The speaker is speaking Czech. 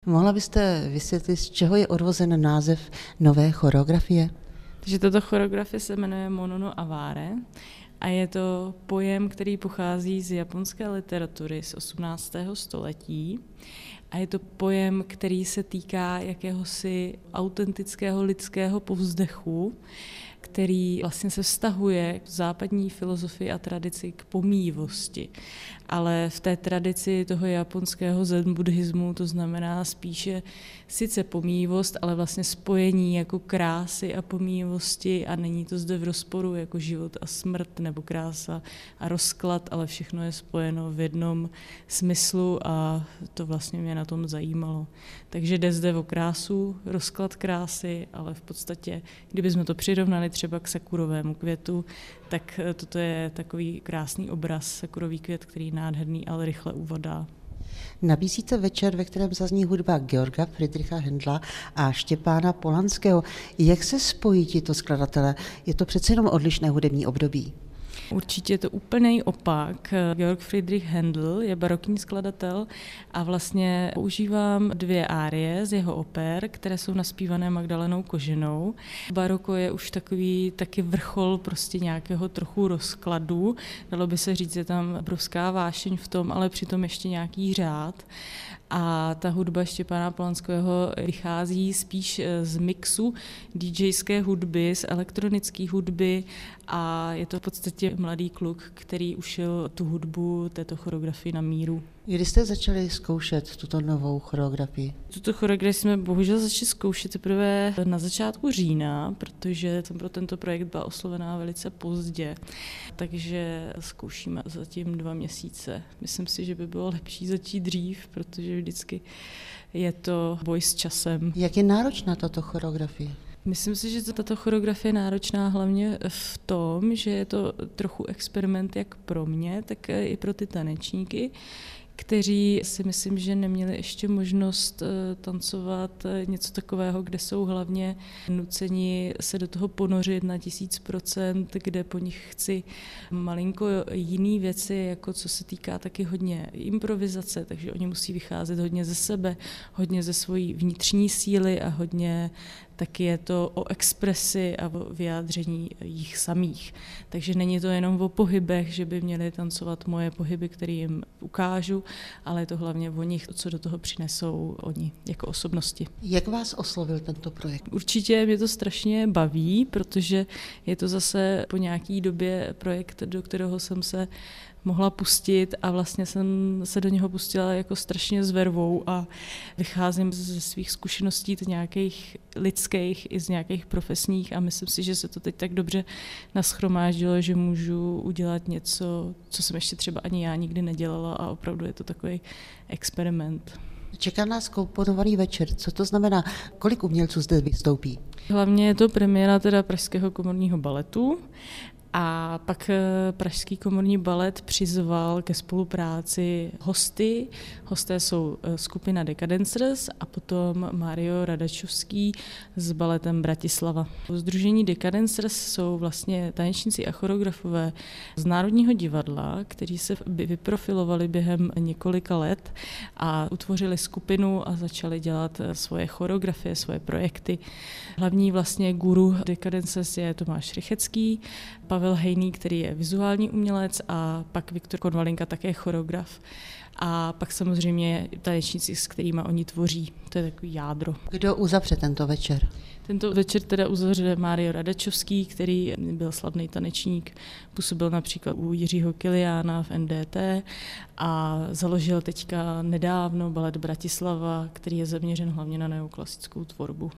Mohla byste vysvětlit, z čeho je odvozen název nové choreografie? Takže tato choreografie se jmenuje Mono no Aware a je to pojem, který pochází z japonské literatury z 18. století. A je to pojem, který se týká jakéhosi autentického lidského povzdechu, který vlastně se vztahuje k západní filozofii a tradici k pomíjivosti. Ale v té tradici toho japonského zen buddhismu to znamená spíše sice pomíjivost, ale vlastně spojení jako krásy a pomíjivosti a není to zde v rozporu jako život a smrt nebo krása a rozklad, ale všechno je spojeno v jednom smyslu a to vlastně mě na tom zajímalo. Takže jde zde o krásu, rozklad krásy, ale v podstatě, kdybychom to přirovnali třeba k sakurovému květu, tak toto je takový krásný obraz, sakurový květ, který je nádherný, ale rychle uvadá. Nabízíte večer, ve kterém zazní hudba Georga Friedricha Händla a Štěpána Polanského. Jak se spojí tito skladatelé? Je to přece jenom odlišné hudební období. Určitě je to úplný opak. Georg Friedrich Händel je barokní skladatel a vlastně používám 2 árie z jeho oper, které jsou naspívané Magdalenou Koženou. Baroko je už takový taky vrchol prostě nějakého trochu rozkladu. Dalo by se říct, je tam obrovská vášeň v tom, ale přitom ještě nějaký řád. A ta hudba Štěpána Polanského vychází spíš z mixu DJské hudby, z elektronické hudby a je to v podstatě mladý kluk, který ušil tu hudbu této choreografii na míru. Kdy jste začali zkoušet tuto novou choreografii? Tuto choreografii jsme bohužel začali zkoušet teprve na začátku října, protože jsem pro tento projekt byla oslovená velice pozdě, takže zkoušíme zatím 2 měsíce. Myslím si, že by bylo lepší začít dřív, protože vždycky je to boj s časem. Jak je náročná tato choreografie? Myslím si, že tato choreografie je náročná hlavně v tom, že je to trochu experiment jak pro mě, tak i pro ty tanečníky, kteří si myslím, že neměli ještě možnost tancovat něco takového, kde jsou hlavně nuceni se do toho ponořit na 1000%, kde po nich chci malinko jiný věci, jako co se týká taky hodně improvizace, takže oni musí vycházet hodně ze sebe, hodně ze svojí vnitřní síly a hodně taky je to o expresi a o vyjádření jich samých. Takže není to jenom o pohybech, že by měli tancovat moje pohyby, které jim ukážu, ale je to hlavně o nich, co do toho přinesou oni jako osobnosti. Jak vás oslovil tento projekt? Určitě mě to strašně baví, protože je to zase po nějaký době projekt, do kterého jsem se mohla pustit a vlastně jsem se do něho pustila jako strašně s vervou a vycházím ze svých zkušeností nějakých lidských i z nějakých profesních a myslím si, že se to teď tak dobře nashromáždilo, že můžu udělat něco, co jsem ještě třeba ani já nikdy nedělala a opravdu je to takový experiment. Čeká nás komponovaný večer. Co to znamená? Kolik umělců zde vystoupí? Hlavně je to premiéra teda Pražského komorního baletu. A pak Pražský komorní balet přizval ke spolupráci hosty. Hosté jsou skupina Decadencers a potom Mario Radačovský s baletem Bratislava. V sdružení Decadencers jsou vlastně tanečníci a choreografové z Národního divadla, kteří se vyprofilovali během několika let a utvořili skupinu a začali dělat svoje choreografie, svoje projekty. Hlavní vlastně guru Decadencers je Tomáš Rychecký, Pavel Hejný, který je vizuální umělec a pak Viktor Konvalinka, také choreograf. A pak samozřejmě tanečníci, s kterými oni tvoří. To je takový jádro. Kdo uzavře tento večer? Tento večer teda uzavře Mario Radačovský, který byl slavný tanečník, působil například u Jiřího Kiliána v NDT a založil teďka nedávno balet Bratislava, který je zaměřen hlavně na neoklasickou tvorbu.